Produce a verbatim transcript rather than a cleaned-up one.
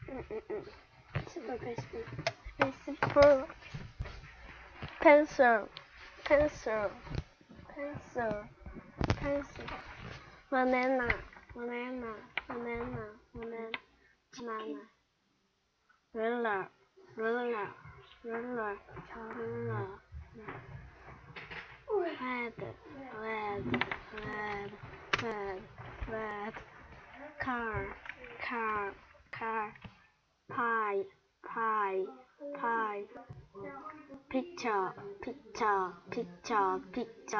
Pencil, pencil, pencil, pencil, pencil. Banana, banana, banana, banana, banana. Ruler, ruler, ruler, ruler. Red, red, red, red, red. Car, car, car. Pie, pie, pie. Picture, picture, picture, picture.